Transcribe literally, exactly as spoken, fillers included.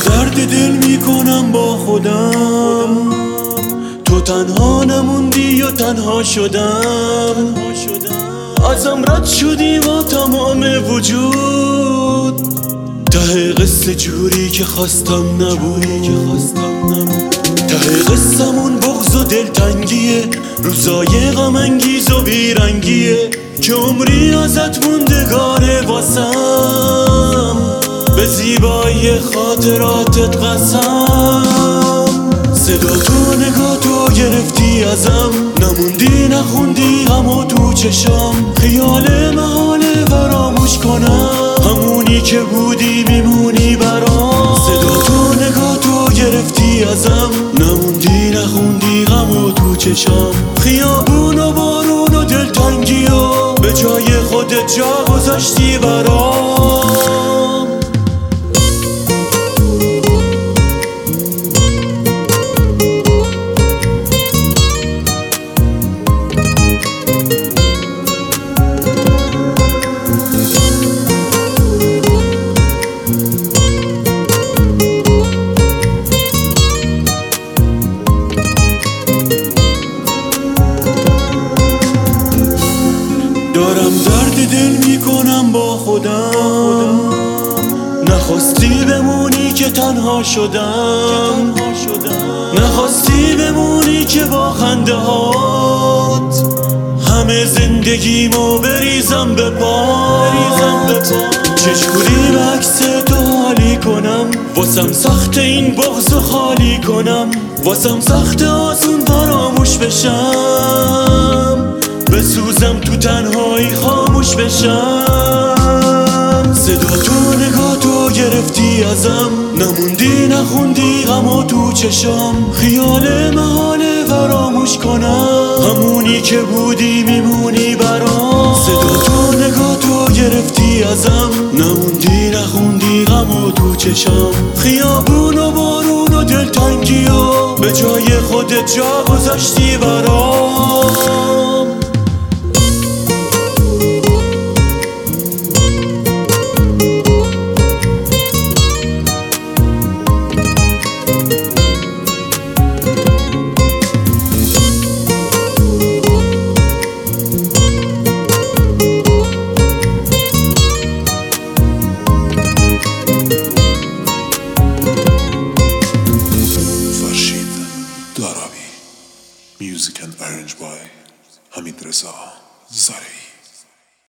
درد دل میکنم با خودم، تو تنها نموندی و تنها شدم. ازم رد شدی با تمام وجود، ته قصه جوری که خواستم نبود. ته قصه‌مون بغض و دلتنگیه، روزای غم انگیز و بیرنگیه که عمری ازت موندگاره واسم، به زیبایی خاطراتت قسم. صدا تو نگاه تو گرفتی ازم، نموندی نخوندی غمو تو چشام. خیال محاله فراموش کنم، همونی که بودی میمونی برام. صدا تو نگاه تو گرفتی ازم، نموندی نخوندی غمو تو چشام. خیابون و بارون و دلتنگی و به جای خودت جا گذاشتی برام. دارم درد دل میکنم با خودم، نخواستی بمونی که تنها شدم. نخواستی بمونی که با خنده هات همه زندگیمو بریزم به پات. چجوری به عکس تو حالی کنم، واسم سخت این بغضو خالی کنم. واسم سخت آسون فراموش بشم، بسوزم تو تنهایی خاموش بشم. صدا تو نگاه تو گرفتی ازم، نموندی نخوندی غمو تو چشام. خیال محاله فراموش کنم، همونی که بودی میمونی برام. صدا تو نگاه تو گرفتی ازم، نموندی نخوندی غمو تو چشام. خیابون و بارون و دلتنگی و به جای خودت جا گذاشتی برام. Music and arranged by Hamid Reza Zarei.